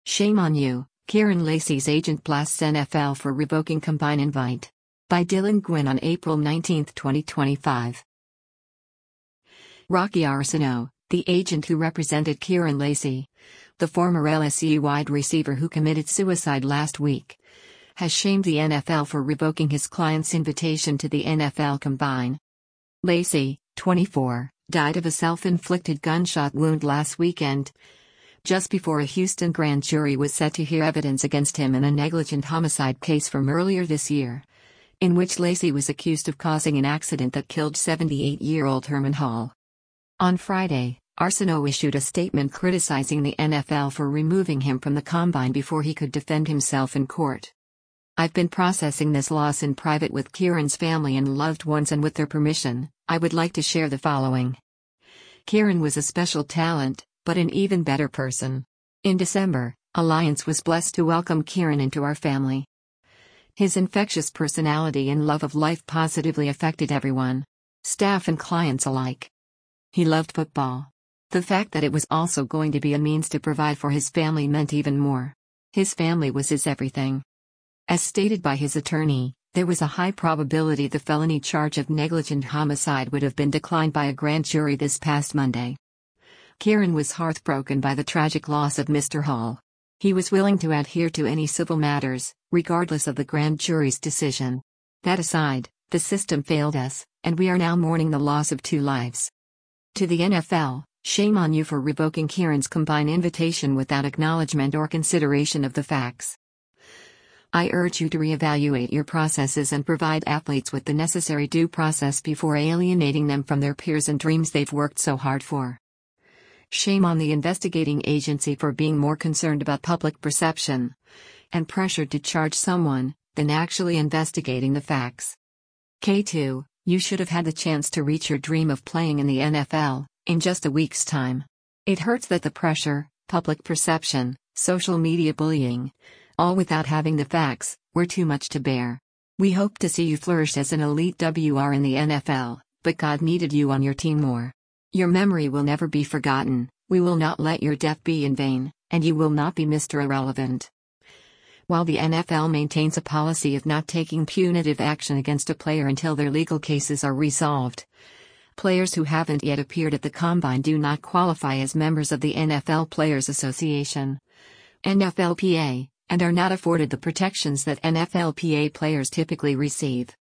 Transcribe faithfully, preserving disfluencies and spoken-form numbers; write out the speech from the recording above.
Shame on you, Kieran Lacy's agent blasts N F L for revoking combine invite. By Dylan Gwynn on April nineteenth, twenty twenty-five. Rocky Arceneaux, the agent who represented Kieran Lacy, the former L S U wide receiver who committed suicide last week, has shamed the N F L for revoking his client's invitation to the N F L Combine. Lacy, twenty-four, died of a self-inflicted gunshot wound last weekend, just before a Houston grand jury was set to hear evidence against him in a negligent homicide case from earlier this year, in which Lacy was accused of causing an accident that killed seventy-eight-year-old Herman Hall. On Friday, Arceneaux issued a statement criticizing the N F L for removing him from the Combine before he could defend himself in court. "I've been processing this loss in private with Kieran's family and loved ones, and with their permission, I would like to share the following. Kieran was a special talent, but an even better person. In December, Alliance was blessed to welcome Kieran into our family. His infectious personality and love of life positively affected everyone, staff and clients alike. He loved football. The fact that it was also going to be a means to provide for his family meant even more. His family was his everything." As stated by his attorney, there was a high probability the felony charge of negligent homicide would have been declined by a grand jury this past Monday. Kieran was heartbroken by the tragic loss of Mister Hall. He was willing to adhere to any civil matters, regardless of the grand jury's decision. That aside, the system failed us, and we are now mourning the loss of two lives. To the N F L, shame on you for revoking Kieran's Combine invitation without acknowledgement or consideration of the facts. I urge you to reevaluate your processes and provide athletes with the necessary due process before alienating them from their peers and dreams they've worked so hard for. Shame on the investigating agency for being more concerned about public perception and pressured to charge someone than actually investigating the facts. K two, you should have had the chance to reach your dream of playing in the N F L in just a week's time. It hurts that the pressure, public perception, social media bullying, all without having the facts, were too much to bear. We hope to see you flourish as an elite W R in the N F L, but God needed you on your team more. Your memory will never be forgotten, we will not let your death be in vain, and you will not be Mister Irrelevant. While the N F L maintains a policy of not taking punitive action against a player until their legal cases are resolved, players who haven't yet appeared at the Combine do not qualify as members of the N F L Players Association, N F L P A, and are not afforded the protections that N F L P A players typically receive.